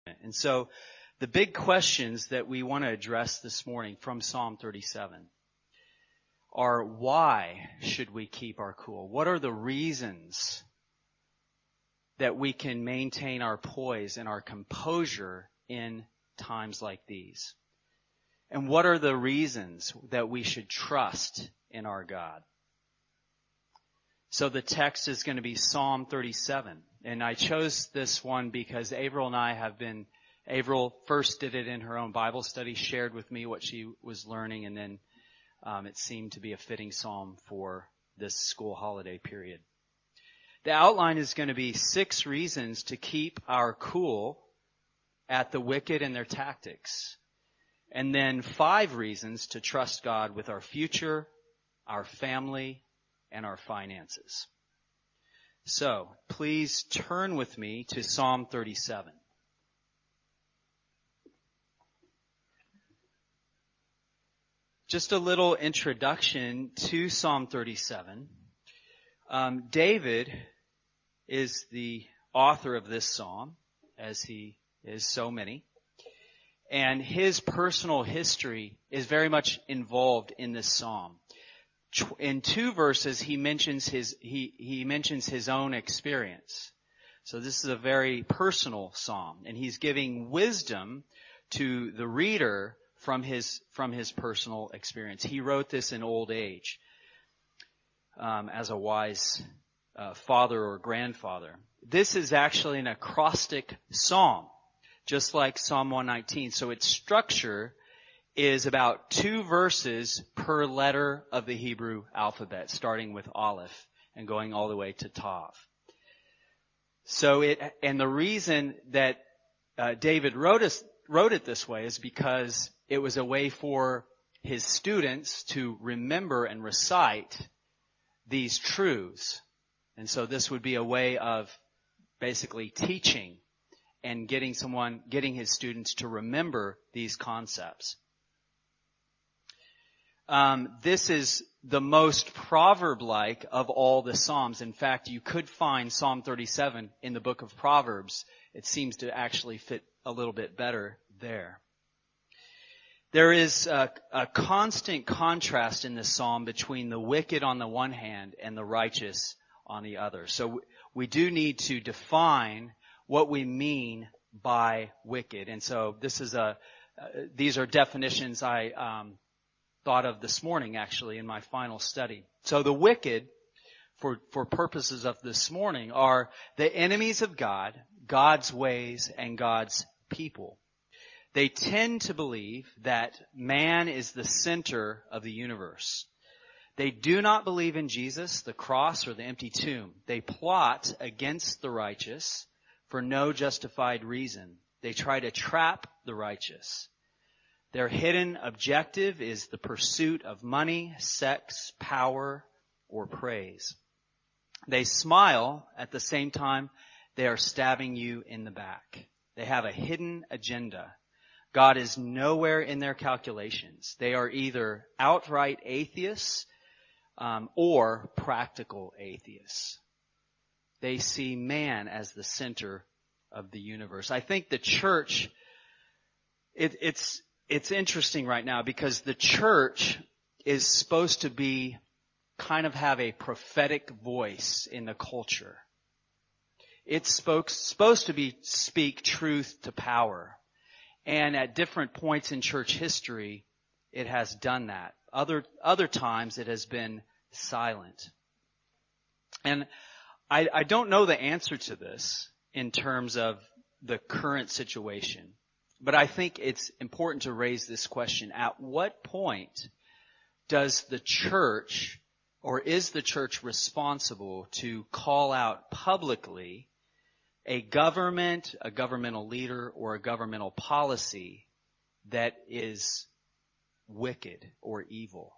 And so the big questions that we want to address this morning from Psalm 37 are, why should we keep our cool? What are the reasons that we can maintain our poise and our composure in times like these? And what are the reasons that we should trust in our God? So the text is going to be Psalm 37. And I chose this one because Avril first did it in her own Bible study, shared with me what she was learning, and then it seemed to be a fitting psalm for this school holiday period. The outline is going to be 6 reasons to keep our cool at the wicked and their tactics. And then 5 reasons to trust God with our future, our family, and our finances. So, please turn with me to Psalm 37. Just a little introduction to Psalm 37. David is the author of this psalm, as he is so many. And his personal history is very much involved in this psalm. In 2 verses, he mentions his own experience. So this is a very personal psalm, and he's giving wisdom to the reader from his personal experience. He wrote this in old age, as a wise father or grandfather. This is actually an acrostic psalm, just like Psalm 119. So its structure is about 2 verses per letter of the Hebrew alphabet, starting with Aleph and going all the way to Tav. So and the reason that David wrote it this way is because it was a way for his students to remember and recite these truths. And so this would be a way of basically teaching and getting his students to remember these concepts. This is the most proverb-like of all the Psalms. In fact, you could find Psalm 37 in the book of Proverbs. It seems to actually fit a little bit better there. There is a constant contrast in this psalm between the wicked on the one hand and the righteous on the other. So we do need to define what we mean by wicked. And so these are definitions I thought of this morning, actually, in my final study. So the wicked, for purposes of this morning, are the enemies of God, God's ways, and God's people. They tend to believe that man is the center of the universe. They do not believe in Jesus, the cross, or the empty tomb. They plot against the righteous for no justified reason. They try to trap the righteous. Their hidden objective is the pursuit of money, sex, power, or praise. They smile at the same time they are stabbing you in the back. They have a hidden agenda. God is nowhere in their calculations. They are either outright atheists or practical atheists. They see man as the center of the universe. I think the church, it's interesting right now because the church is supposed to have a prophetic voice in the culture. It's supposed to speak truth to power. And at different points in church history, it has done that. Other times it has been silent. And I don't know the answer to this in terms of the current situation. But I think it's important to raise this question. At what point does the church, or is the church responsible to call out publicly a government, a governmental leader, or a governmental policy that is wicked or evil?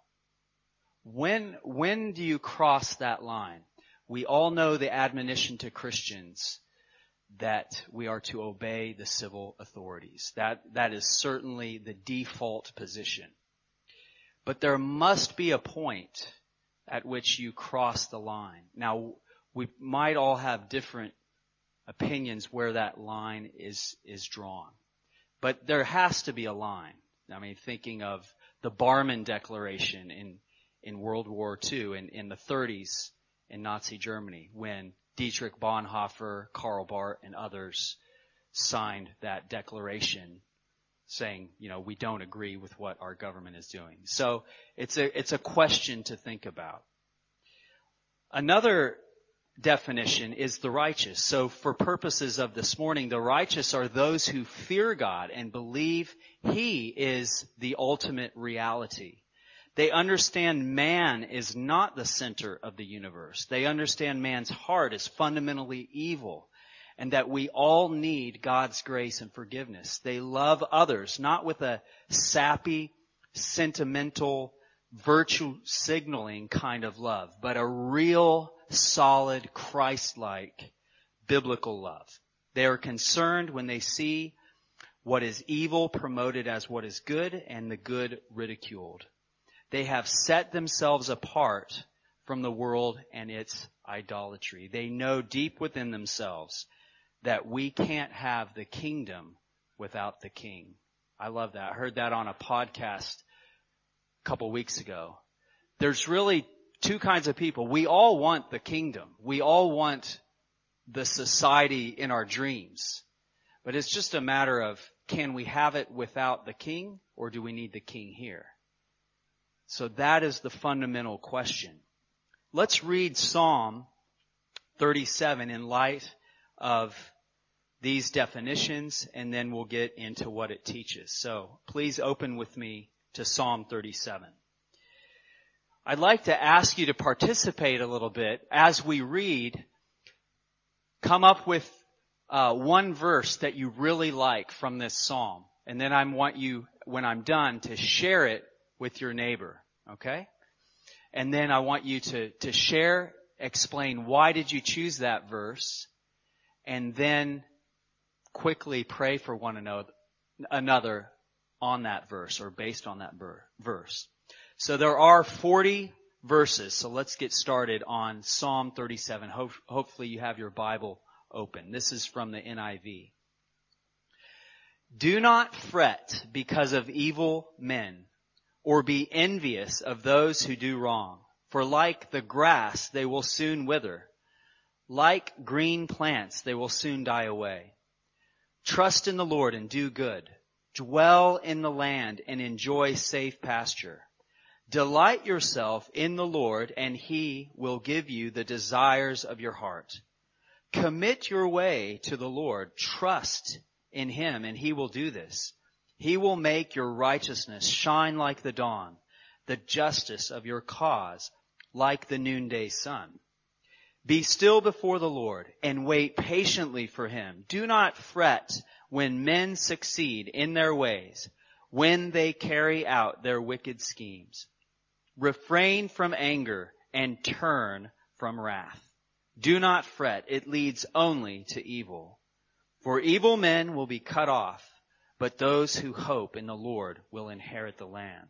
When do you cross that line? We all know the admonition to Christians that we are to obey the civil authorities. That is certainly the default position. But there must be a point at which you cross the line. Now, we might all have different opinions where that line is drawn. But there has to be a line. I mean, thinking of the Barmen Declaration in World War II in the 30s in Nazi Germany, when Dietrich Bonhoeffer, Karl Barth, and others signed that declaration saying, we don't agree with what our government is doing. So it's a question to think about. Another definition is the righteous. So for purposes of this morning, the righteous are those who fear God and believe He is the ultimate reality. They understand man is not the center of the universe. They understand man's heart is fundamentally evil and that we all need God's grace and forgiveness. They love others, not with a sappy, sentimental, virtue signaling kind of love, but a real, solid, Christ-like, biblical love. They are concerned when they see what is evil promoted as what is good and the good ridiculed. They have set themselves apart from the world and its idolatry. They know deep within themselves that we can't have the kingdom without the king. I love that. I heard that on a podcast a couple weeks ago. There's really two kinds of people. We all want the kingdom. We all want the society in our dreams. But it's just a matter of, can we have it without the king, or do we need the king here? So that is the fundamental question. Let's read Psalm 37 in light of these definitions, and then we'll get into what it teaches. So please open with me to Psalm 37. I'd like to ask you to participate a little bit as we read. Come up with one verse that you really like from this psalm, and then I want you, when I'm done, to share it with your neighbor, okay? And then I want you to share, explain why did you choose that verse, and then quickly pray for one another on that verse or based on that verse. So there are 40 verses, so let's get started on Psalm 37. Hopefully you have your Bible open. This is from the NIV. Do not fret because of evil men, or be envious of those who do wrong. For like the grass, they will soon wither. Like green plants, they will soon die away. Trust in the Lord and do good. Dwell in the land and enjoy safe pasture. Delight yourself in the Lord, and He will give you the desires of your heart. Commit your way to the Lord. Trust in Him, and He will do this. He will make your righteousness shine like the dawn, the justice of your cause like the noonday sun. Be still before the Lord and wait patiently for Him. Do not fret when men succeed in their ways, when they carry out their wicked schemes. Refrain from anger and turn from wrath. Do not fret, it leads only to evil. For evil men will be cut off, but those who hope in the Lord will inherit the land.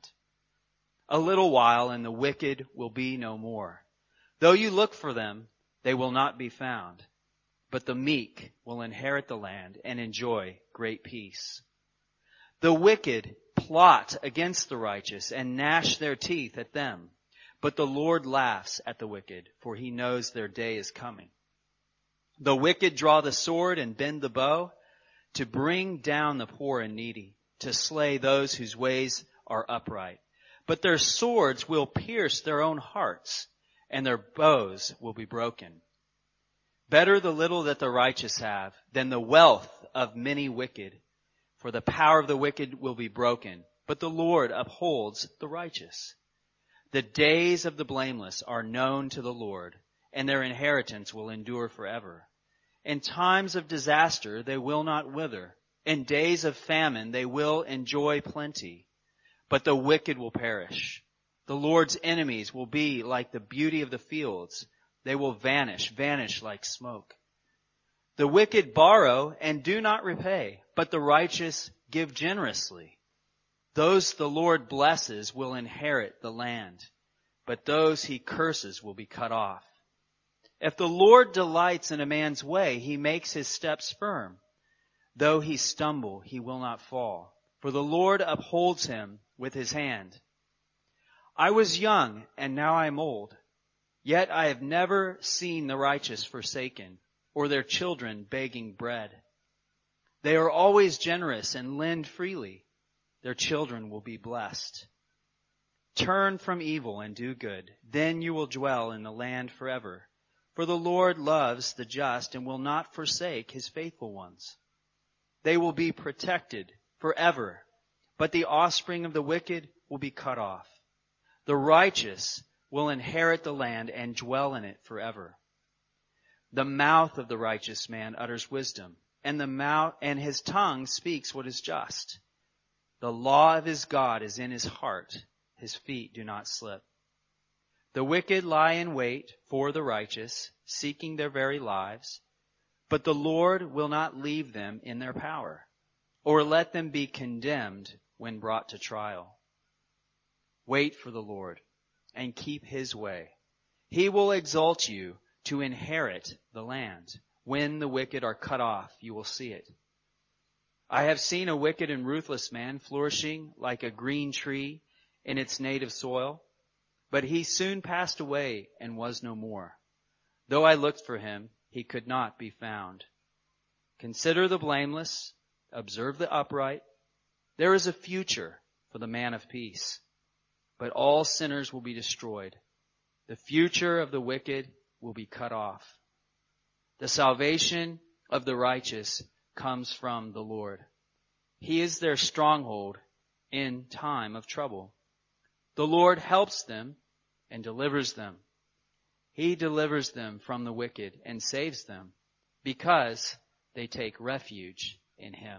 A little while and the wicked will be no more. Though you look for them, they will not be found. But the meek will inherit the land and enjoy great peace. The wicked plot against the righteous and gnash their teeth at them. But the Lord laughs at the wicked, for He knows their day is coming. The wicked draw the sword and bend the bow to bring down the poor and needy, to slay those whose ways are upright. But their swords will pierce their own hearts, and their bows will be broken. Better the little that the righteous have than the wealth of many wicked. For the power of the wicked will be broken, but the Lord upholds the righteous. The days of the blameless are known to the Lord, and their inheritance will endure forever. In times of disaster they will not wither. In days of famine they will enjoy plenty. But the wicked will perish. The Lord's enemies will be like the beauty of the fields. They will vanish like smoke. The wicked borrow and do not repay, but the righteous give generously. Those the Lord blesses will inherit the land, but those He curses will be cut off. If the Lord delights in a man's way, he makes his steps firm. Though he stumble, he will not fall, for the Lord upholds him with his hand. I was young, and now I am old, yet I have never seen the righteous forsaken, or their children begging bread. They are always generous and lend freely. Their children will be blessed. Turn from evil and do good. Then you will dwell in the land forever. For the Lord loves the just and will not forsake his faithful ones. They will be protected forever, but the offspring of the wicked will be cut off. The righteous will inherit the land and dwell in it forever. The mouth of the righteous man utters wisdom, and his tongue speaks what is just. The law of his God is in his heart. His feet do not slip. The wicked lie in wait for the righteous, seeking their very lives, but the Lord will not leave them in their power, or let them be condemned when brought to trial. Wait for the Lord and keep his way. He will exalt you to inherit the land. When the wicked are cut off, you will see it. I have seen a wicked and ruthless man flourishing like a green tree in its native soil, but he soon passed away and was no more. Though I looked for him, he could not be found. Consider the blameless, observe the upright. There is a future for the man of peace, but all sinners will be destroyed. The future of the wicked will be cut off. The salvation of the righteous comes from the Lord. He is their stronghold in time of trouble. The Lord helps them and delivers them. He delivers them from the wicked and saves them because they take refuge in him.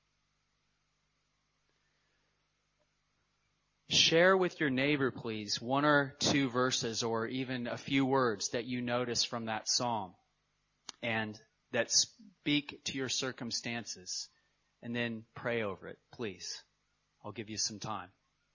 Share with your neighbor, please, one or two verses or even a few words that you notice from that psalm and that speak to your circumstances, and then pray over it, please. I'll give you some time.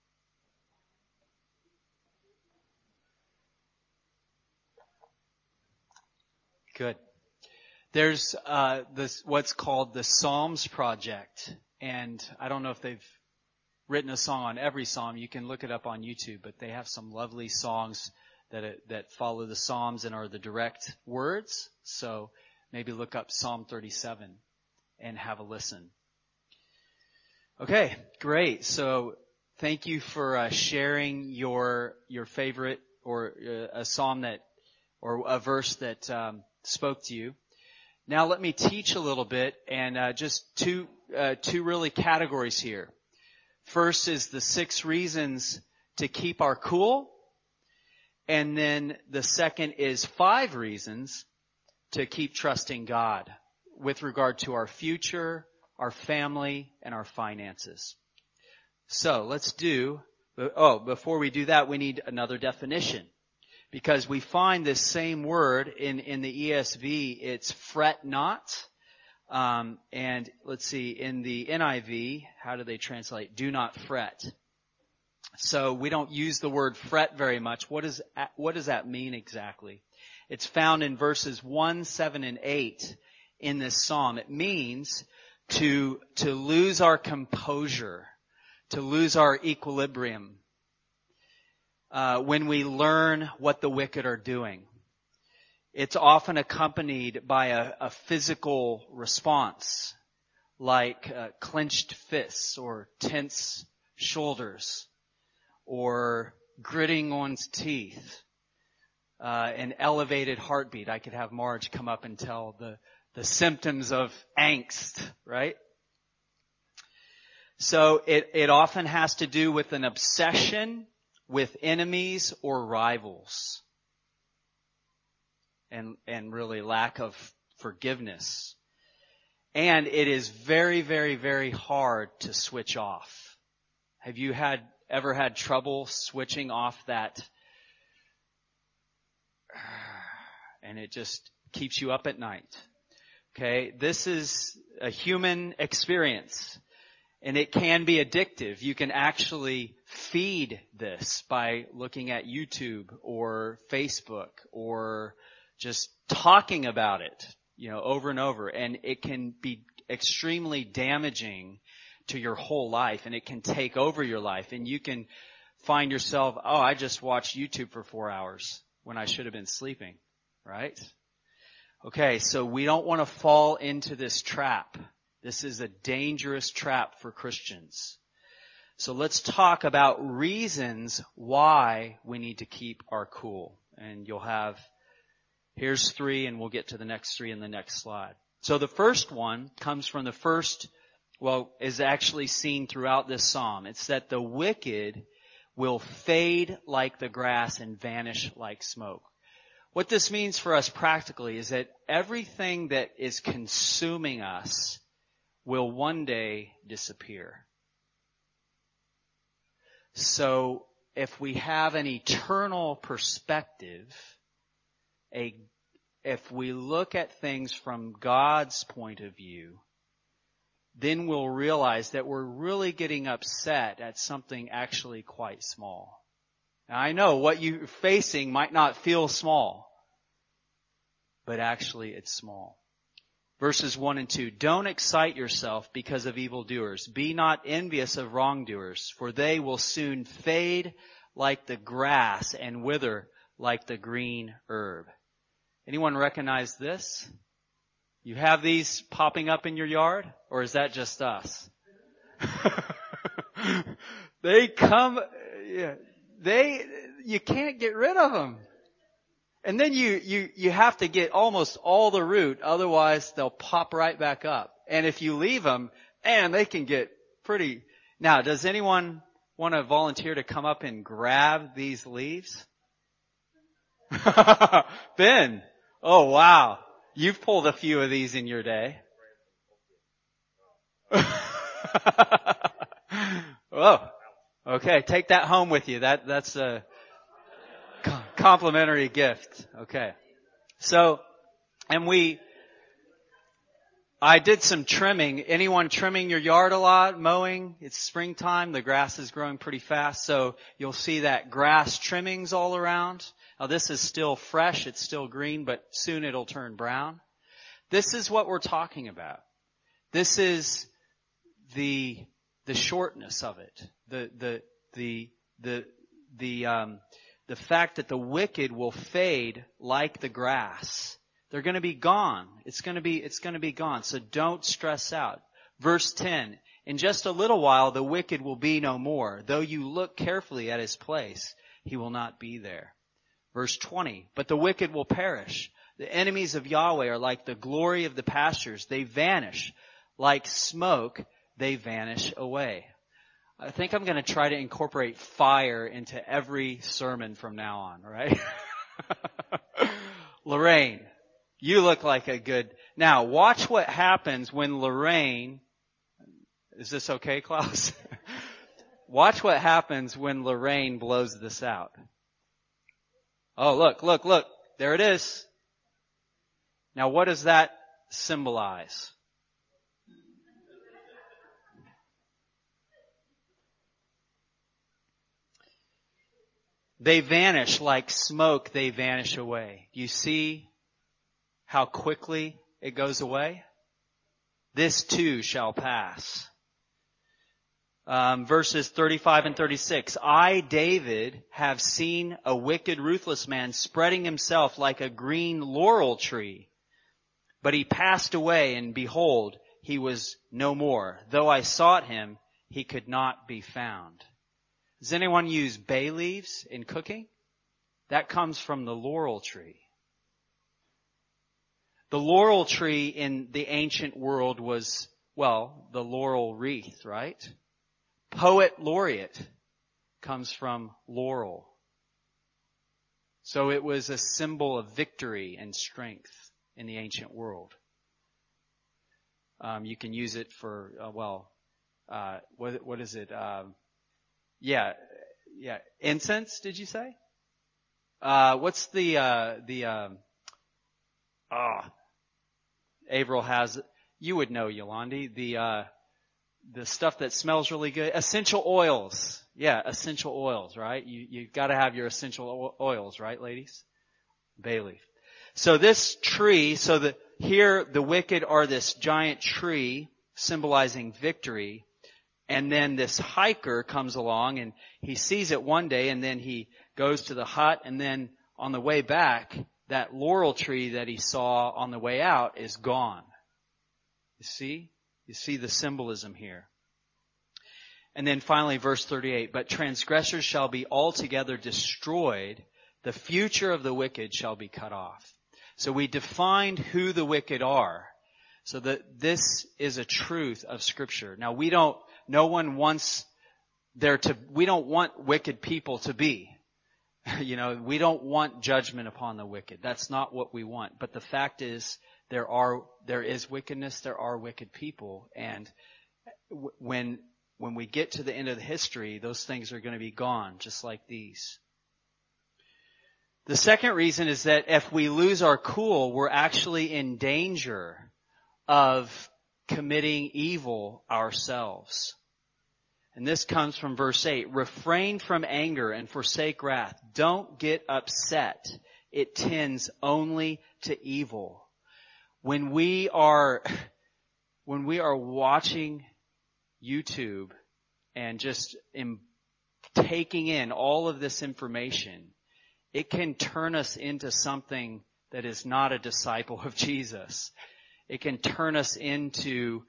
Good. There's what's called the Psalms Project, and I don't know if they've written a song on every psalm. You can look it up on YouTube, but they have some lovely songs that follow the Psalms and are the direct words. So maybe look up Psalm 37 and have a listen. Okay, great. So thank you for sharing your favorite or a psalm that or a verse that spoke to you. Now let me teach a little bit, and just two really categories here. First is the 6 reasons to keep our cool, and then the second is 5 reasons to keep trusting God with regard to our future, our family, and our finances. So before we do that, we need another definition. Because we find this same word in the ESV, it's fret not. And let's see, in the NIV, how do they translate? Do not fret. So we don't use the word fret very much. What does that mean exactly? It's found in verses 1, 7, and 8 in this psalm. It means to lose our composure, to lose our equilibrium. When we learn what the wicked are doing. It's often accompanied by a physical response, like clenched fists or tense shoulders, or gritting one's teeth, an elevated heartbeat. I could have Marge come up and tell the symptoms of angst, right? So it often has to do with an obsession with enemies or rivals, and really lack of forgiveness. And it is very, very, very hard to switch off. Have you ever had trouble switching off that? And it just keeps you up at night. Okay, this is a human experience. And it can be addictive. You can actually feed this by looking at YouTube or Facebook or just talking about it, over and over. And it can be extremely damaging to your whole life, and it can take over your life. And you can find yourself, I just watched YouTube for 4 hours when I should have been sleeping, right? Okay, so we don't want to fall into this trap. This is a dangerous trap for Christians. So let's talk about reasons why we need to keep our cool. And here's 3, and we'll get to the next 3 in the next slide. So the first one comes from is actually seen throughout this psalm. It's that the wicked will fade like the grass and vanish like smoke. What this means for us practically is that everything that is consuming us will one day disappear. So if we have an eternal perspective, if we look at things from God's point of view, then we'll realize that we're really getting upset at something actually quite small. Now, I know what you're facing might not feel small, but actually it's small. Verses 1 and 2, don't excite yourself because of evildoers. Be not envious of wrongdoers, for they will soon fade like the grass and wither like the green herb. Anyone recognize this? You have these popping up in your yard? Or is that just us? They come, you can't get rid of them. And then you have to get almost all the root, otherwise they'll pop right back up. And if you leave them, they can get pretty. Now, does anyone want to volunteer to come up and grab these leaves? Ben, oh wow. You've pulled a few of these in your day. Oh, okay. Take that home with you. That's a complimentary gift. Okay. So, I did some trimming. Anyone trimming your yard a lot? Mowing? It's springtime. The grass is growing pretty fast. So you'll see that grass trimmings all around. Now this is still fresh. It's still green, but soon it'll turn brown. This is what we're talking about. This is the shortness of it. The fact that the wicked will fade like the grass. They're going to be gone. It's going to be gone. So don't stress out. Verse 10, in just a little while the wicked will be no more. Though you look carefully at his place, he will not be there. Verse 20, but the wicked will perish. The enemies of Yahweh are like the glory of the pastures. They vanish. Like smoke, they vanish away. I think I'm going to try to incorporate fire into every sermon from now on, right? Lorraine, you look like a good... Now, watch what happens when Lorraine... Is this okay, Klaus? Watch what happens when Lorraine blows this out. Oh, look. There it is. Now, what does that symbolize? They vanish like smoke, they vanish away. Do you see how quickly it goes away? This too shall pass. Verses 35 and 36. I, David, have seen a wicked, ruthless man spreading himself like a green laurel tree. But he passed away, and behold, he was no more. Though I sought him, he could not be found. Does anyone use bay leaves in cooking? That comes from the laurel tree. The laurel tree in the ancient world was, the laurel wreath, right? Poet laureate comes from laurel. So it was a symbol of victory and strength in the ancient world. You can use it for, what is it? Incense, did you say? What's Averill has, you would know, Yolandi, the stuff that smells really good. Essential oils. Yeah, essential oils, right? You gotta have your essential oils, right, ladies? Bay leaf. So this tree, here the wicked are this giant tree symbolizing victory. And then this hiker comes along and he sees it one day and then he goes to the hut, and then on the way back, that laurel tree that he saw on the way out is gone. You see? You see the symbolism here. And then finally verse 38, but transgressors shall be altogether destroyed. The future of the wicked shall be cut off. So we defined who the wicked are. So that this is a truth of Scripture. Now we don't want wicked people to be. We don't want judgment upon the wicked. That's not what we want. But the fact is, there is wickedness, there are wicked people. And when we get to the end of the history, those things are going to be gone, just like these. The second reason is that if we lose our cool, we're actually in danger of committing evil ourselves. And this comes from verse 8. Refrain from anger and forsake wrath. Don't get upset. It tends only to evil. When we are watching YouTube and just taking in all of this information, it can turn us into something that is not a disciple of Jesus. It can turn us into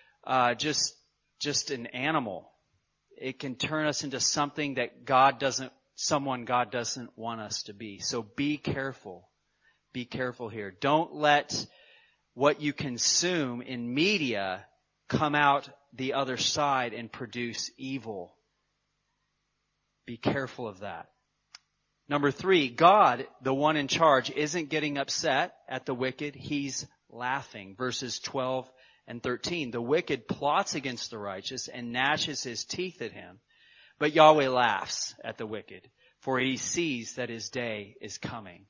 just an animal. It can turn us into something that someone God doesn't want us to be. So be careful. Be careful here. Don't let what you consume in media come out the other side and produce evil. Be careful of that. Number 3, God, the one in charge, isn't getting upset at the wicked. He's laughing. Verses 12 and 13. The wicked plots against the righteous and gnashes his teeth at him. But Yahweh laughs at the wicked, for he sees that his day is coming.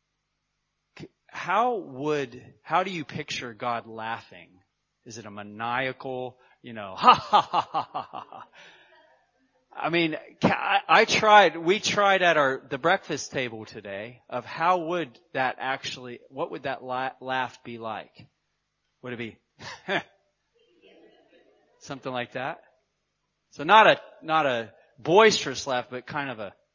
How do you picture God laughing? Is it a maniacal, ha ha ha ha ha ha? I mean, we tried at the breakfast table today of what would that laugh be like? Would it be something like that? So not a boisterous laugh, but kind of a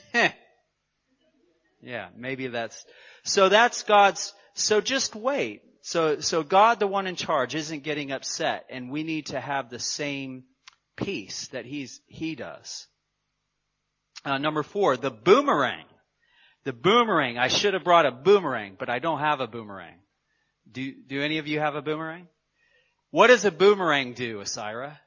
yeah, maybe that's God's, so just wait. So God, the one in charge, isn't getting upset, and we need to have the same peace that he does. Number 4, the boomerang. The boomerang. I should have brought a boomerang, but I don't have a boomerang. Do any of you have a boomerang? What does a boomerang do, Asira?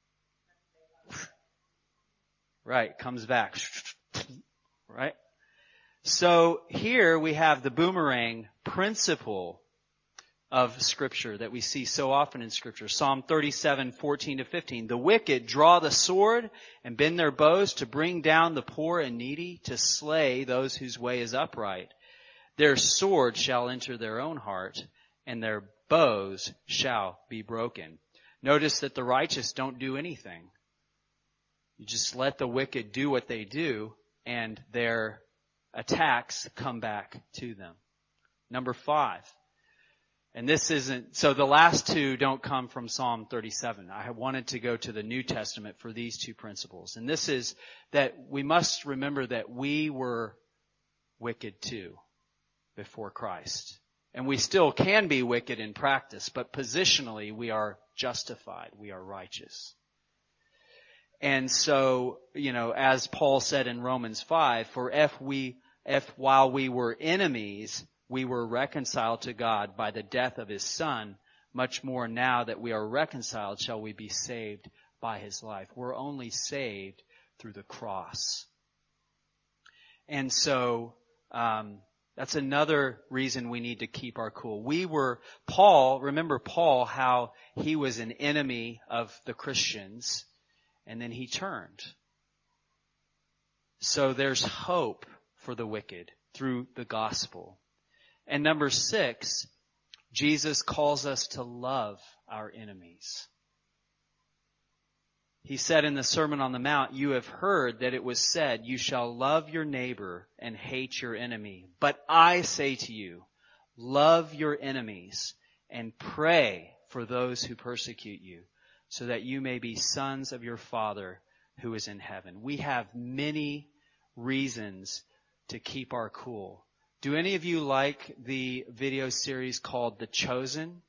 Right, comes back. Right? So here we have the boomerang principle of Scripture that we see so often in Scripture. Psalm 37:14-15. The wicked draw the sword and bend their bows to bring down the poor and needy, to slay those whose way is upright. Their sword shall enter their own heart, and their bows shall be broken. Notice that the righteous don't do anything. You just let the wicked do what they do, and their attacks come back to them. Number 5. And so the last two don't come from Psalm 37. I wanted to go to the New Testament for these two principles. And this is that we must remember that we were wicked too before Christ. And we still can be wicked in practice, but positionally we are justified. We are righteous. And so, as Paul said in Romans 5, for if while we were enemies, we were reconciled to God by the death of His Son, much more now that we are reconciled shall we be saved by His life. We're only saved through the cross. And so, that's another reason we need to keep our cool. Remember Paul, how he was an enemy of the Christians, and then he turned. So there's hope for the wicked through the gospel. And number 6, Jesus calls us to love our enemies. He said in the Sermon on the Mount, you have heard that it was said, you shall love your neighbor and hate your enemy. But I say to you, love your enemies, and pray for those who persecute you, so that you may be sons of your Father who is in heaven. We have many reasons to keep our cool. Do any of you like the video series called The Chosen?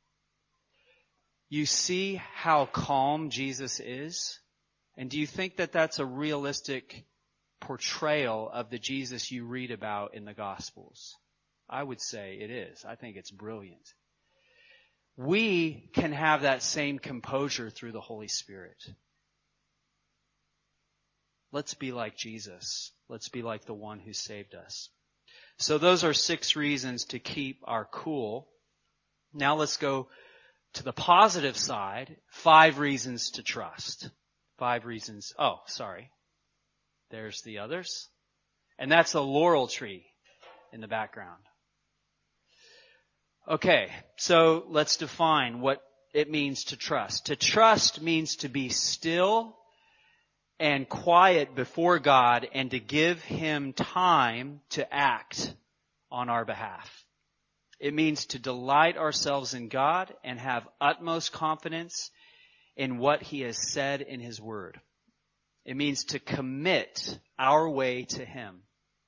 You see how calm Jesus is? And do you think that that's a realistic portrayal of the Jesus you read about in the Gospels? I would say it is. I think it's brilliant. We can have that same composure through the Holy Spirit. Let's be like Jesus. Let's be like the one who saved us. So those are 6 reasons to keep our cool. Now let's go to the positive side. 5 reasons to trust. 5 reasons. Oh, sorry. There's the others. And that's a laurel tree in the background. Okay, so let's define what it means to trust. To trust means to be still and quiet before God and to give Him time to act on our behalf. It means to delight ourselves in God and have utmost confidence in what He has said in His Word. It means to commit our way to Him.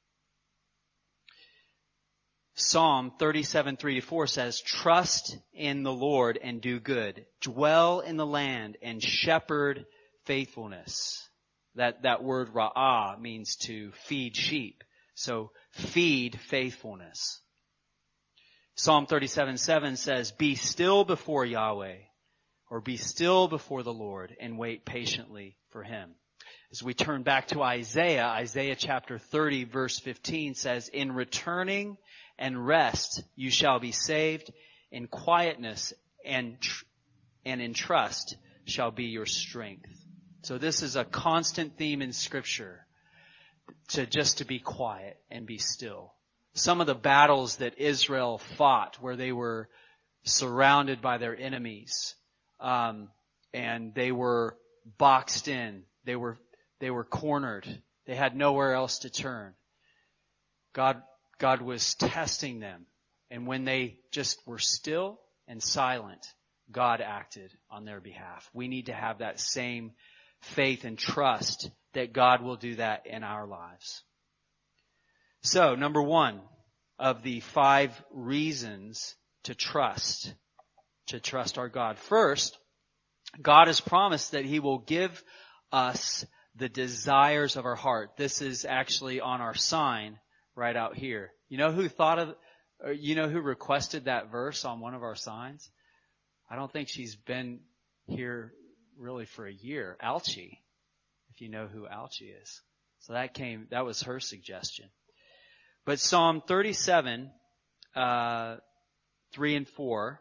Psalm 37:3-4 says, trust in the Lord and do good. Dwell in the land and shepherd faithfulness. That word ra'ah means to feed sheep. So feed faithfulness. Psalm 37:7 says, be still before Yahweh, or be still before the Lord and wait patiently for Him. As we turn back to Isaiah chapter 30 verse 15 says, in returning and rest you shall be saved, in quietness and in trust shall be your strength. So this is a constant theme in Scripture, to be quiet and be still. Some of the battles that Israel fought where they were surrounded by their enemies, and they were boxed in, they were cornered, they had nowhere else to turn. God was testing them. And when they just were still and silent, God acted on their behalf. We need to have that same faith and trust that God will do that in our lives. So, number 1 of the 5 reasons to trust our God. First, God has promised that He will give us the desires of our heart. This is actually on our sign right out here. You know who requested that verse on one of our signs? I don't think she's been here really for a year. Alchie, if you know who Alchie is. So that was her suggestion. But Psalm 37, 3 and 4,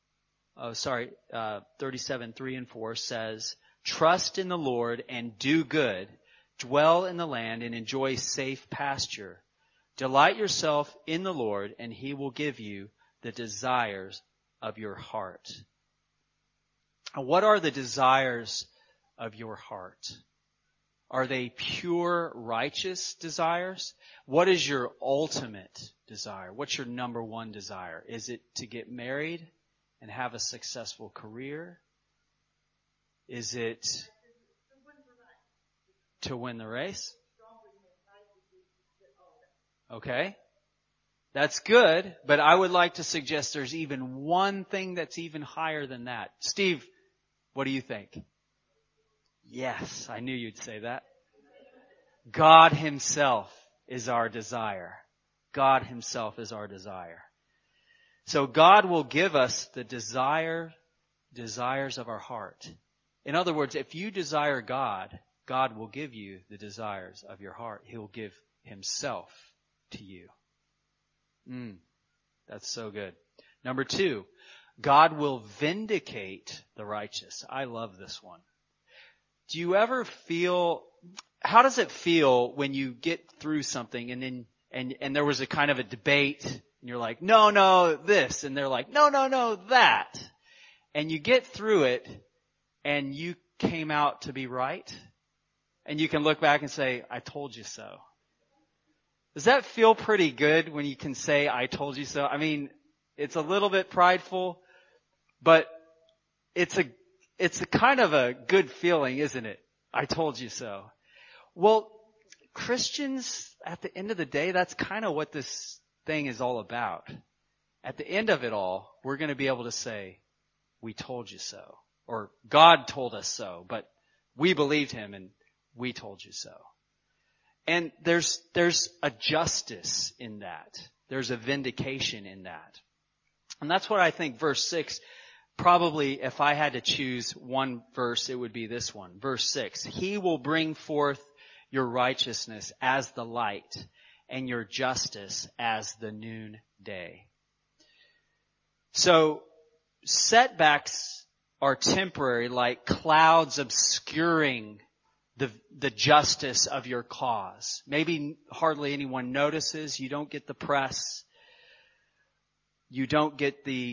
37, 3 and 4 says, trust in the Lord and do good, dwell in the land and enjoy safe pasture. Delight yourself in the Lord, and He will give you the desires of your heart. What are the desires of your heart? Are they pure, righteous desires? What is your ultimate desire? What's your number 1 desire? Is it to get married and have a successful career? Is it to win the race? Okay. That's good, but I would like to suggest there's even one thing that's even higher than that. Steve, what do you think? Yes, I knew you'd say that. God Himself is our desire. God Himself is our desire. So God will give us the desires of our heart. In other words, if you desire God, God will give you the desires of your heart. He will give Himself to you. That's so good. Number 2, God will vindicate the righteous. I love this one. Do you ever how does it feel when you get through something and there was a kind of a debate and you're like, no, this, and they're like, no, that. And you get through it and you came out to be right, and you can look back and say, I told you so. Does that feel pretty good when you can say, I told you so? I mean, it's a little bit prideful, but it's a kind of a good feeling, isn't it? I told you so. Well, Christians, at the end of the day, that's kind of what this thing is all about. At the end of it all, we're going to be able to say, we told you so. Or God told us so, but we believed him and we told you so. And there's a justice in that. There's a vindication in that. And that's what I think verse 6, probably if I had to choose one verse, it would be this one. Verse 6, he will bring forth your righteousness as the light and your justice as the noonday. So setbacks are temporary, like clouds obscuring the justice of your cause. Maybe hardly anyone notices. You don't get the press. You don't get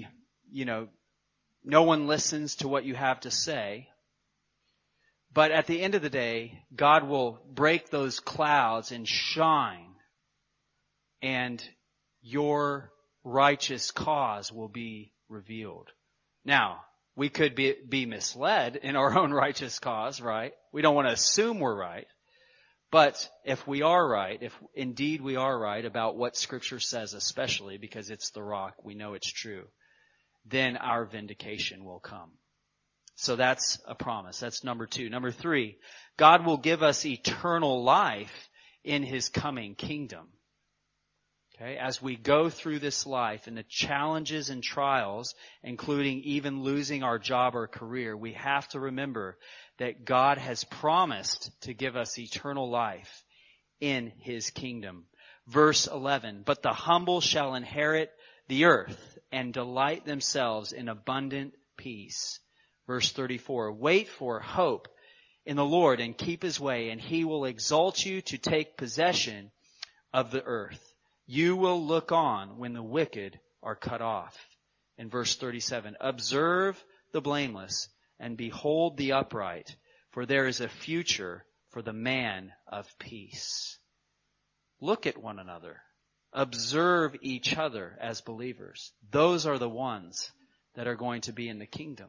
no one listens to what you have to say. But at the end of the day, God will break those clouds and shine, and your righteous cause will be revealed. Now, we could be misled in our own righteous cause, right? We don't want to assume we're right. But if we are right, if indeed we are right about what Scripture says, especially because it's the rock, we know it's true, then our vindication will come. So that's a promise. That's number 2. Number 3, God will give us eternal life in his coming kingdom. Okay, as we go through this life and the challenges and trials, including even losing our job or career, we have to remember that God has promised to give us eternal life in his kingdom. Verse 11, but the humble shall inherit the earth and delight themselves in abundant peace. Verse 34, wait for hope in the Lord and keep his way, and he will exalt you to take possession of the earth. You will look on when the wicked are cut off. In verse 37, observe the blameless and behold the upright, for there is a future for the man of peace. Look at one another. Observe each other as believers. Those are the ones that are going to be in the kingdom.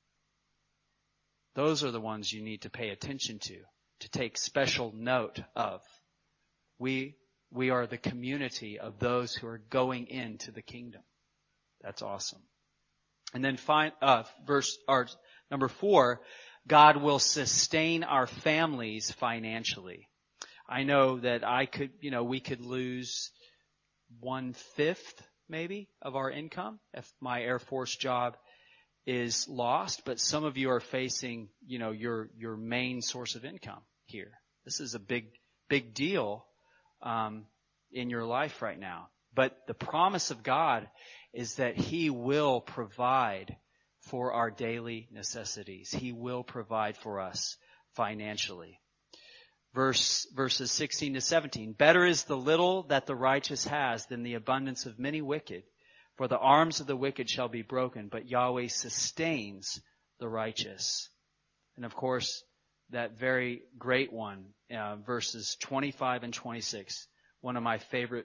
Those are the ones you need to pay attention to take special note of. We are the community of those who are going into the kingdom. That's awesome. And then number 4, God will sustain our families financially. I know that we could lose 1/5 maybe of our income if my Air Force job is lost, but some of you are facing, your main source of income here. This is a big deal in your life right now. But the promise of God is that he will provide for our daily necessities. He will provide for us financially. Verses 16 to 17. Better is the little that the righteous has than the abundance of many wicked. For the arms of the wicked shall be broken, but Yahweh sustains the righteous. And of course, that very great one, verses 25 and 26. One of my favorite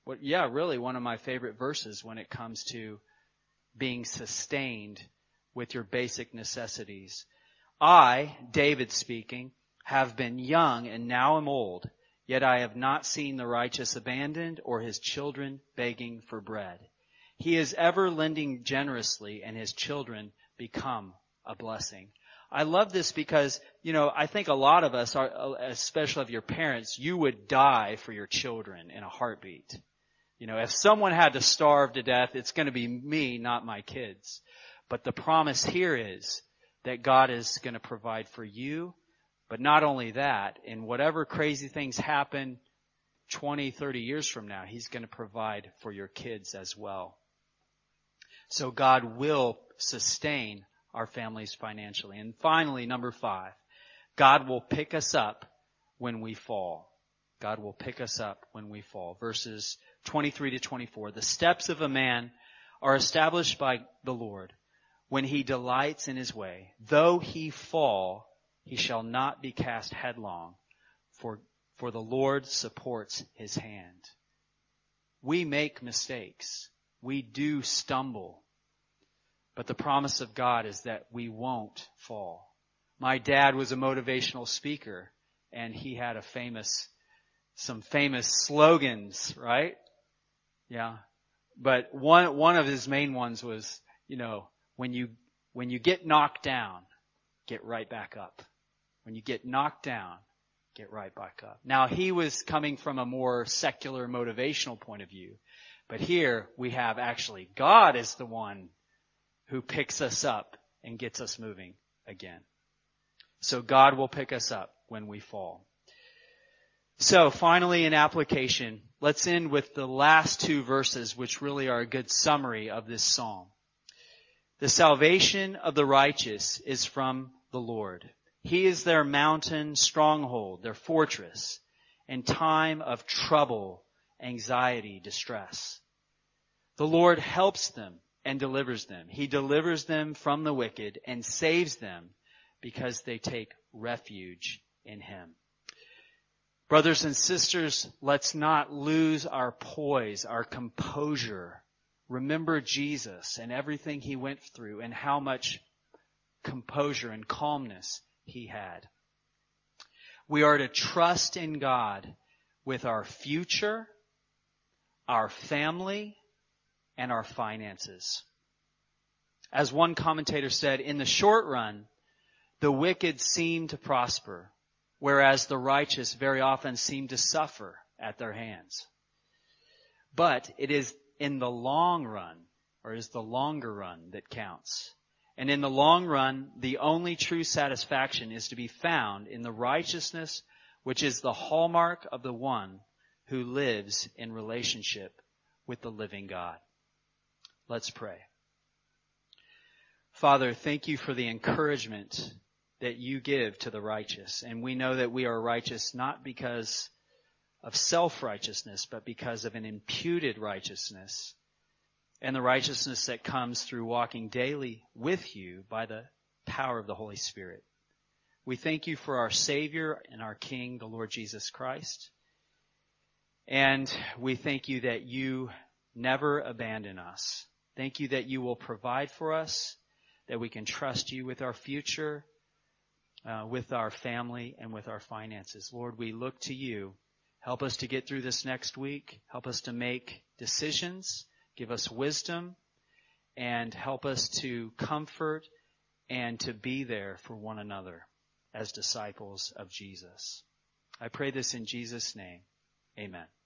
verses when it comes to being sustained with your basic necessities. I, David speaking, have been young and now am old, yet I have not seen the righteous abandoned or his children begging for bread. He is ever lending generously, and his children become a blessing. I love this because, I think a lot of us, especially of your parents, you would die for your children in a heartbeat. If someone had to starve to death, it's going to be me, not my kids. But the promise here is that God is going to provide for you. But not only that, in whatever crazy things happen 20, 30 years from now, he's going to provide for your kids as well. So God will sustain our families financially. And finally, number 5, God will pick us up when we fall. God will pick us up when we fall. Verses 23 to 24. The steps of a man are established by the Lord when he delights in his way. Though he fall, he shall not be cast headlong, for for the Lord supports his hand. We make mistakes. We do stumble. But the promise of God is that we won't fall. My dad was a motivational speaker, and he had some famous slogans, right? Yeah. But one of his main ones was, when you get knocked down, get right back up. When you get knocked down, get right back up. Now, he was coming from a more secular motivational point of view. But here we have actually God is the one who picks us up and gets us moving again. So God will pick us up when we fall. So finally, in application, let's end with the last two verses, which really are a good summary of this psalm. The salvation of the righteous is from the Lord. He is their mountain stronghold, their fortress, in time of trouble, anxiety, distress. The Lord helps them and delivers them. He delivers them from the wicked and saves them because they take refuge in him. Brothers and sisters, let's not lose our poise, our composure. Remember Jesus and everything he went through and how much composure and calmness he had. We are to trust in God with our future, our family, and our finances. As one commentator said, in the short run, the wicked seem to prosper, whereas the righteous very often seem to suffer at their hands. But it is in the long run, or is the longer run, that counts. And in the long run, the only true satisfaction is to be found in the righteousness which is the hallmark of the one who lives in relationship with the living God. Let's pray. Father, thank you for the encouragement that you give to the righteous. And we know that we are righteous not because of self-righteousness, but because of an imputed righteousness and the righteousness that comes through walking daily with you by the power of the Holy Spirit. We thank you for our Savior and our King, the Lord Jesus Christ. And we thank you that you never abandon us. Thank you that you will provide for us, that we can trust you with our future, with our family, and with our finances. Lord, we look to you. Help us to get through this next week. Help us to make decisions. Give us wisdom. And help us to comfort and to be there for one another as disciples of Jesus. I pray this in Jesus' name. Amen.